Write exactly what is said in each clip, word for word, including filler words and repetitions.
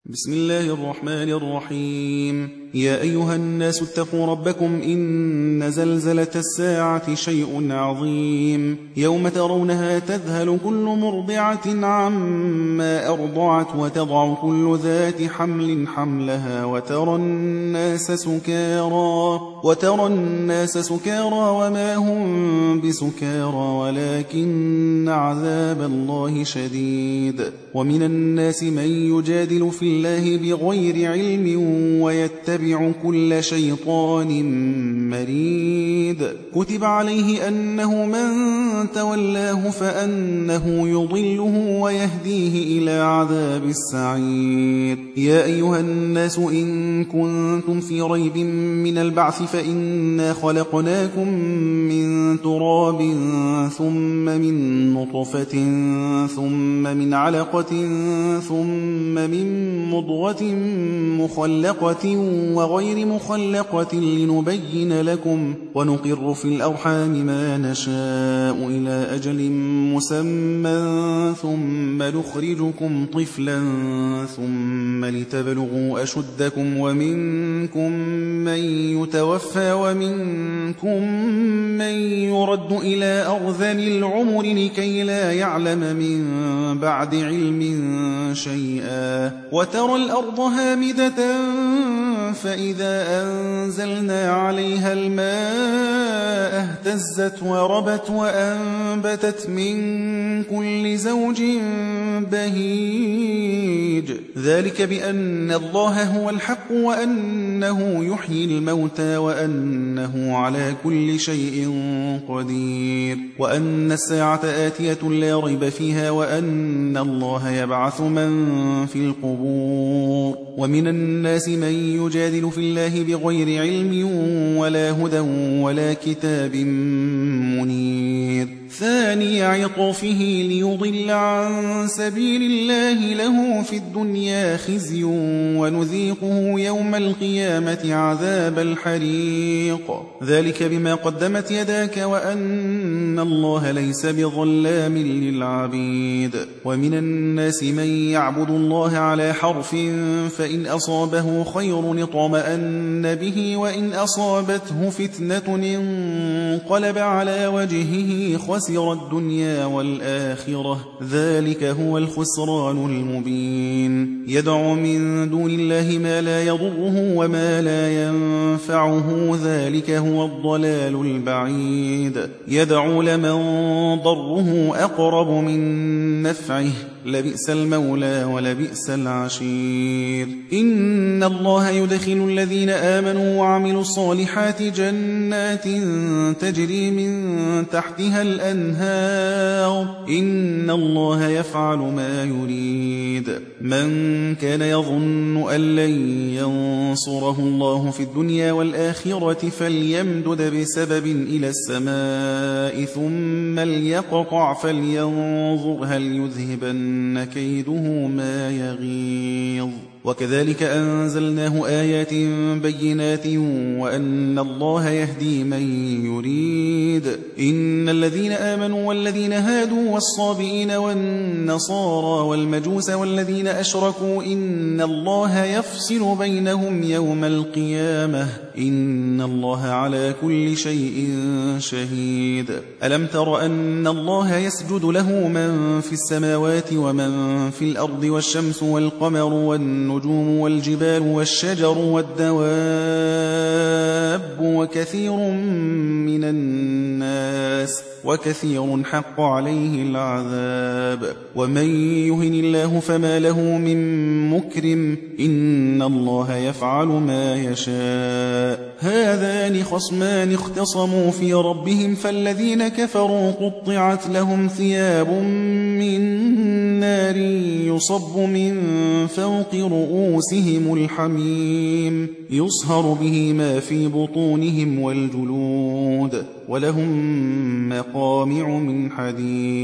بسم الله الرحمن الرحيم. يا أيها الناس اتقوا ربكم إن زلزلة الساعة شيء عظيم يوم ترونها تذهل كل مرضعة عما أرضعت وتضع كل ذات حمل حملها وترى الناس سكارى وترى الناس سكارى وما هم بسكارى ولكن عذاب الله شديد. ومن الناس من يجادل في الله بغير علم ويتبع كل شيطان مريد. كتب عليه أنه من تولاه فأنه يضله ويهديه إلى عذاب السعير. يا أيها الناس إن كنتم في ريب من البعث فإنا خلقناكم من تراب ثم من نطفة ثم من علقة ثم من مضغة مخلقة وغير مخلقة لنبين لكم ونقر في الأرحام ما نشاء إلى أجل مسمى ثم نخرجكم طفلا ثم لتبلغوا أشدكم ومنكم من يتوفى ومنكم من يرد إلى أرذل العمر لكي لا يعلم من بعد علم شيئا. وترى الأرض هامدة فإذا أنزلنا عليها الماء اهتزت وربت وأنبتت من كل زوج بهيج. ذلك بأن الله هو الحق وأنه يحيي الموتى وأنه على كل شيء قدير وأن الساعة آتية لا ريب فيها وأن الله يبعث من في القبور. ومن الناس من يجادل في الله بغير علم ولا هدى ولا كتاب منير. ثاني عطفه ليضل عن سبيل الله له في الدنيا خزي ونذيقه يوم القيامة عذاب الحريق. ذلك بما قدمت يداك وأن الله ليس بظلام للعبيد. ومن الناس من يعبد الله على حرف فإن أصابه خير اطمأن به وإن أصابته فتنة انقلب على وجهه خسر الدنيا والآخرة ذلك هو الخسران المبين. يدعو من دون الله ما لا يضره وما لا ينفعه ذلك هو الضلال البعيد. يدعو لمن ضره أقرب من نفعه لبئس المولى ولبئس العشير. إن الله يدخل الذين آمنوا وعملوا الصالحات جنات تجري من تحتها الأنهار إن الله يفعل ما يريد. من كان يظن أن لن ينصره الله في الدنيا والآخرة فليمدد بسبب إلى السماء ثم ليقطع فلينظر هل يذهبن كيده ما يغيظ. وكذلك أنزلناه آيات بينات وأن الله يهدي من يريد. إن الذين آمنوا والذين هادوا والصابئين والنصارى والمجوس والذين أشركوا إن الله يفصل بينهم يوم القيامة إن الله على كل شيء شهيد. ألم تر أن الله يسجد له من في السماوات ومن في الأرض والشمس والقمر والنجوم والجبال والشجر والدواب وكثير من الناس وكثير حق عليه العذاب. ومن يهن الله فما له من مكرم إن الله يفعل ما يشاء. هذان خصمان اختصموا في ربهم فالذين كفروا قطعت لهم ثياب من نار يصب من فوق رؤوسهم الحميم يصهر به ما في بطونهم والجلود ولهم مقامع من حديد.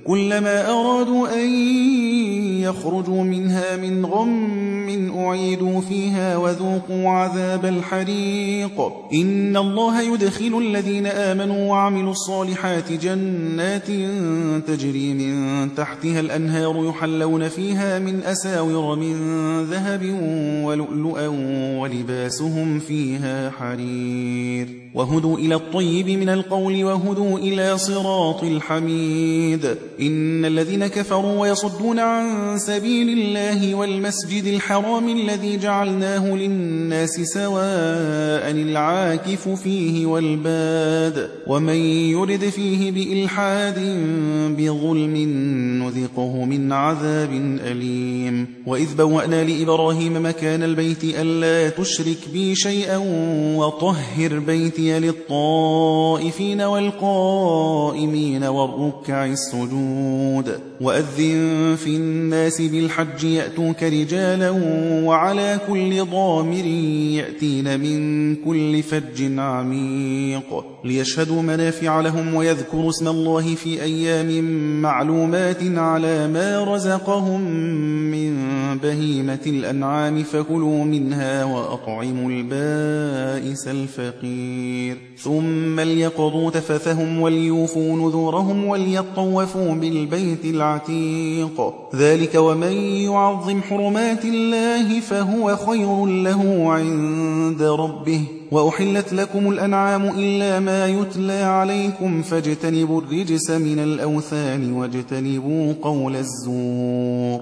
كلما أرادوا أن يخرجوا منها من غم أعيدوا فيها وذوقوا عذاب الحريق إن الله يدخل الذين آمنوا وعملوا الصالحات جنات تجري من تحتها الأنهار يحلون فيها من أساور من ذهب ولؤلؤا ولباسهم فيها حرير وهدوا إلى الطيب من القول وهدوا إلى صراط الحميد إن الذين كفروا ويصدون عن سبيل الله والمسجد الحرام الذي جعلناه للناس سواء العاكف فيه والباد ومن يرد فيه بإلحاد بظلم نذقه من عذاب أليم وإذ بوأنا لإبراهيم مكان البيت ألا تشرك بي شيئا وطهر بيتي للطائفين والقائمين والركع السجود وأذن في الناس بالحج يأتوك رجالا وعلى كل ضامر يأتين من كل فج عميق ليشهدوا منافع لهم ويذكروا اسم الله في أيام معلومات على ما رزقهم من بهيمة الأنعام فكلوا منها وأطعموا البائس الفقير ثم ليقضوا تفثهم وليوفوا نذورهم وليطوفوا بالبيت العتيق ذلك ومن يعظم حرمات الله فهو خير له عند ربه وأحلت لكم الأنعام إلا ما يتلى عليكم فاجتنبوا الرجس من الأوثان واجتنبوا قول الزور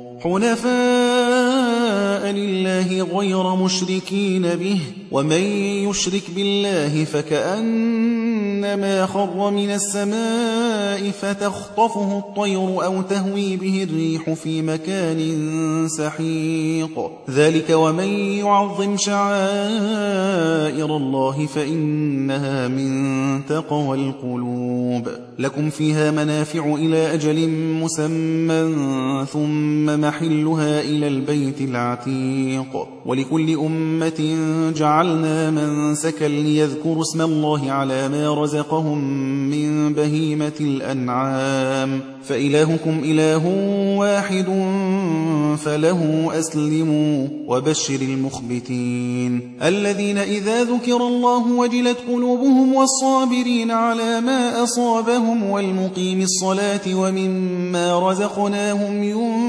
حنفاء لله غير مشركين به ومن يشرك بالله فكأنما خر من السماء فتخطفه الطير أو تهوي به الريح في مكان سحيق ذلك ومن يعظم شعائر الله فإنها من تقوى القلوب لكم فيها منافع إلى أجل مسمى ثم محلها إلى البيت العتيق ولكل أمة جعلنا منسكا ليذكروا اسم الله على ما رزقهم من بهيمة الأنعام فإلهكم إله واحد فله أسلموا وبشر المخبتين الذين إذا ذكر الله وجلت قلوبهم والصابرين على ما أصابهم والمقيم الصلاة ومما رزقناهم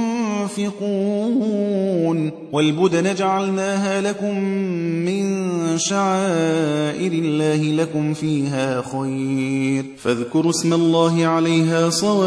ينفقون والبدن جعلناها لكم من شعائر الله لكم فيها خير فاذكروا اسم الله عليها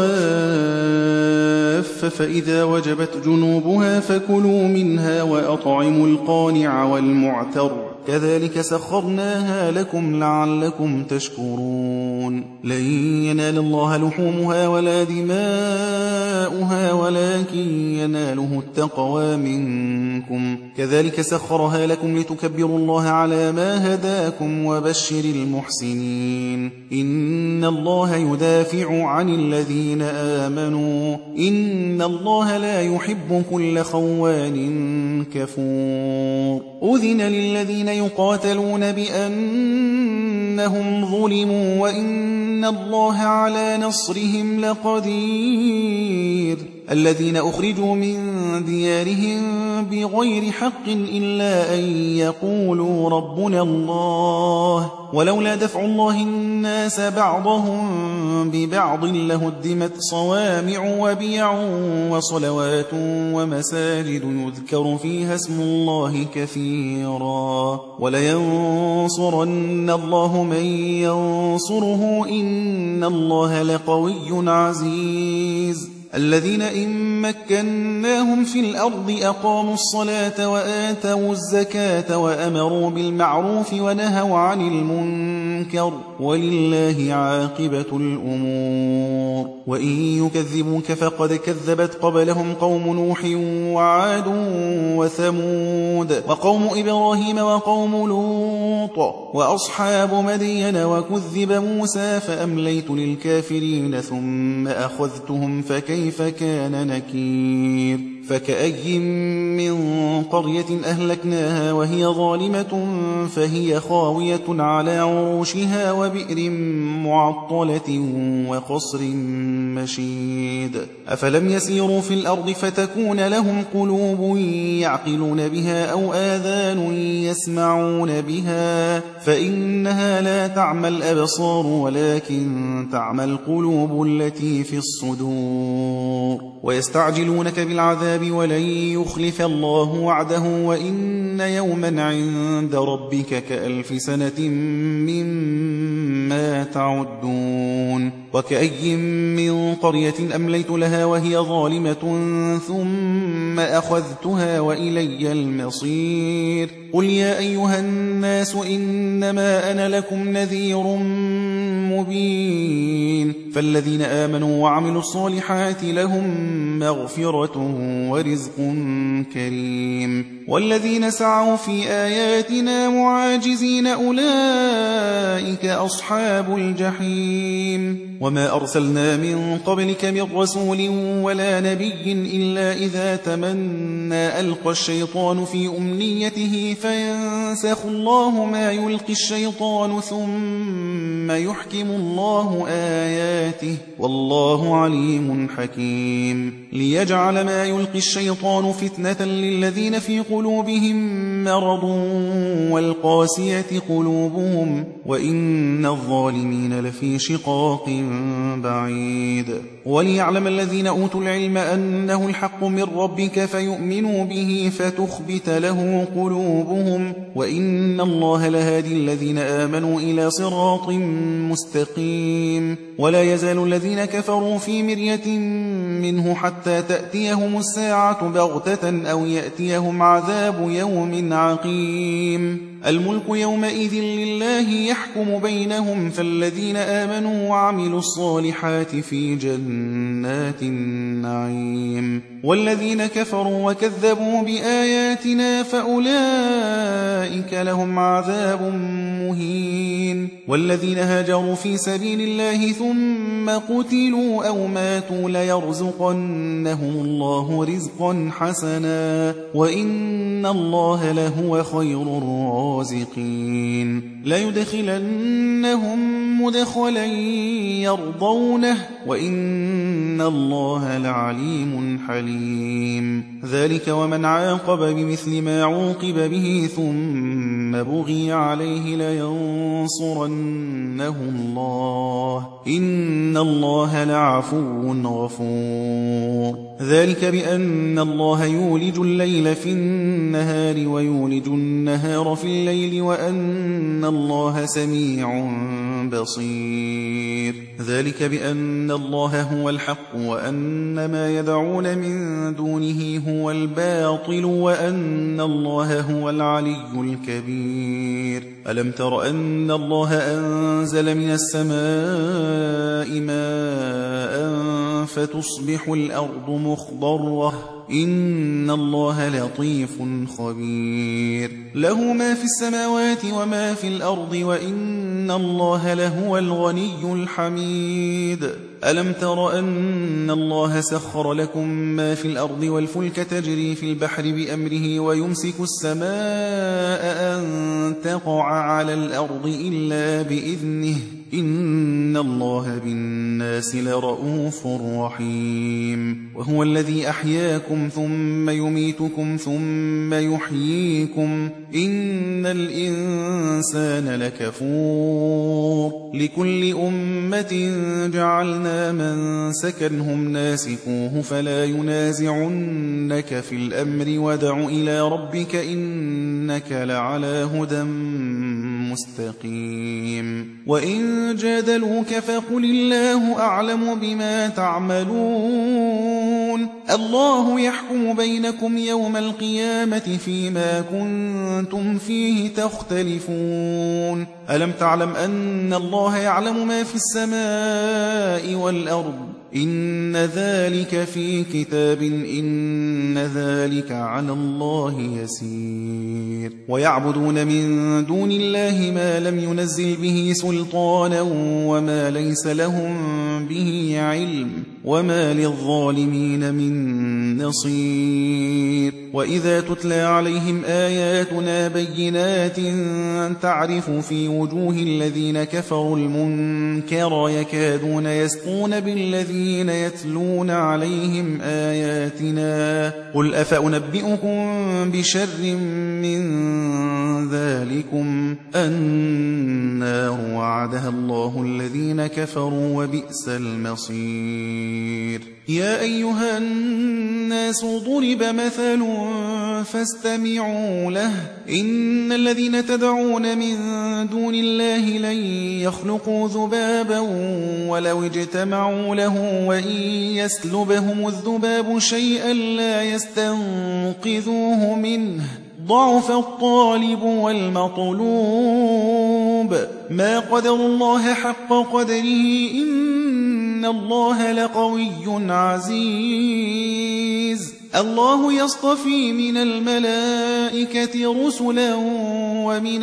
صواف فإذا وجبت جنوبها فكلوا منها وأطعموا القانع والمعتر كذلك سخرناها لكم لعلكم تشكرون لن ينال الله لحومها ولا دماؤها ولكن يناله التقوى منكم كذلك سخرها لكم لتكبروا الله على ما هداكم وبشر المحسنين إن الله يدافع عن الذين آمنوا إن الله لا يحب كل خوان كفور أذن للذين يقاتلون بأنهم ظلموا وإن الله على نصرهم لقدير الذين أخرجوا من ديارهم بغير حق إلا أن يقولوا ربنا الله ولولا دفع الله الناس بعضهم ببعض لهدمت صوامع وبيع وصلوات ومساجد يذكر فيها اسم الله كثيرا ولينصرن الله من ينصره إن الله لقوي عزيز الذين إن مكناهم في الأرض أقاموا الصلاة وآتوا الزكاة وأمروا بالمعروف ونهوا عن المنكر ولله عاقبة الأمور وإن يكذبوك فقد كذبت قبلهم قوم نوح وعاد وثمود وقوم إبراهيم وقوم لوط وأصحاب مدين وكذب موسى فأمليت للكافرين ثم أخذتهم فكيف كان نكير فكأي من قرية أهلكناها وهي ظالمة فهي خاوية على عروشها وبئر معطلة وقصر مشيد أفلم يسيروا في الأرض فتكون لهم قلوب يعقلون بها أو آذان يسمعون بها فإنها لا تعمى الأبصار ولكن تعمى القلوب التي في الصدور ويستعجلونك بالعذاب ولن يخلف الله وعده وإن يوما عند ربك كألف سنة مما تعدون وكأي من قرية أمليت لها وهي ظالمة ثم أخذتها وإلي المصير قل يا أيها الناس إنما أنا لكم نذير مبين فالذين آمنوا وعملوا الصالحات لهم مغفرة ورزق كريم والذين سعوا في آياتنا معاجزين أولئك أصحاب الجحيم وما أرسلنا من قبلك من رسول ولا نبي إلا إذا تمنى ألقى الشيطان في أمنيته فينسخ الله ما يلقي الشيطان ثم يحكم الله آياته والله عليم حكيم ليجعل ما يلقي الشيطان فتنة للذين في قلوبهم مرض والقاسية قلوبهم وإن الظالمين لفي شقاق بعيد وليعلم الذين أوتوا العلم أنه الحق من ربك فيؤمنوا به فتخبت له قلوبهم وإن الله لهادي الذين آمنوا إلى صراط مستقيم ولا يزال الذين كفروا في مرية منه حتى تأتيهم الساعة بغتة أو يأتيهم عذاب يوم عقيم الملك يومئذ لله يحكم بينهم فالذين آمنوا وعملوا الصالحات في جنات النعيم والذين كفروا وكذبوا بآياتنا فأولئك لهم عذاب مهين والذين هاجروا في سبيل الله ثم قتلوا أو ماتوا ليرزقنهم الله رزقا حسنا وإن الله لهو خير الرازقين ليدخلنهم مدخلا يرضونه وإن الله لعليم حليم ذلك ومن عاقب بمثل ما عوقب به ثم بغي عليه لينصرنه الله إن الله لعفو غفور ذلك بأن الله يولج الليل في النهار ويولج النهار في الليل وأن الله سميع بصير ذلك بأن الله هو الحق وأن ما يدعون من دونه هو الباطل وأن الله هو العلي الكبير ألم تر أن الله أنزل من السماء ماء فتصبح الأرض مخضرة إن الله لطيف خبير له ما في السماوات وما في الأرض وإن الله لهو الغني الحميد ألم تر أن الله سخر لكم ما في الأرض والفلك تجري في البحر بأمره ويمسك السماء أن تقع على الأرض إلا بإذنه إن الله بالناس لرؤوف رحيم وهو الذي أحياكم ثم يميتكم ثم يحييكم إن الإنسان لكفور لكل أمة جعلنا من سكنهم ناسكوه فلا ينازعنك في الأمر ودع إلى ربك إنك لعلى هدى مستقيم وإن جادلوك فقل الله أعلم بما تعملون الله يحكم بينكم يوم القيامة فيما كنتم فيه تختلفون ألم تعلم أن الله يعلم ما في السماء والأرض إن ذلك في كتاب إن ذلك على الله يسير ويعبدون من دون الله ما لم ينزل به سلطانا وما ليس لهم به علم وما للظالمين من نصير وإذا تتلى عليهم آياتنا بينات تعرف في وجوه الذين كفروا المنكر يكادون يسطون بالذين يتلون عليهم آياتنا قل أفأنبئكم بشر من ذلكم النار وعدها الله الذين كفروا وبئس المصير يا أيها الناس ضرب مثل فاستمعوا له إن الذين تدعون من دون الله لن يخلقوا ذبابا ولو اجتمعوا له وإن يسلبهم الذباب شيئا لا يستنقذوه منه ضعف الطالب والمطلوب ما قدر الله حق قدره إن الله لقوي عزيز الله يصطفي من الملائكة رسلا ومن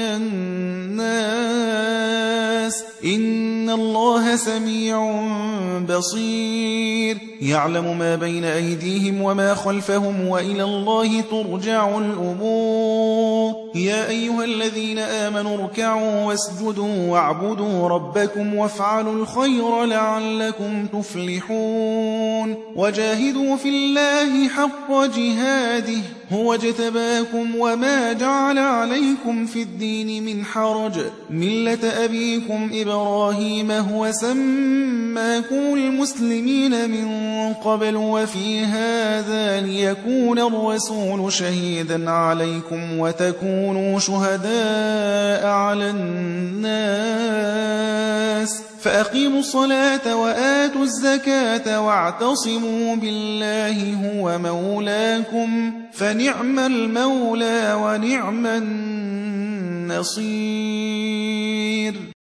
الناس إن الله سميع بصير يعلم ما بين أيديهم وما خلفهم وإلى الله ترجع الأمور يا أيها الذين آمنوا اركعوا واسجدوا واعبدوا ربكم وافعلوا الخير لعلكم تفلحون وجاهدوا في الله حق جهاده هو اجتباكم وما جعل عليكم في الدين من حرج ملة أبيكم إبراهيم هو سماكم المسلمين من قبل وفي هذا ليكون الرسول شهيدا عليكم وتكونوا شهداء على الناس فأقيموا الصلاة وآتوا الزكاة واعتصموا بالله هو مولاكم فنعم المولى ونعم النصير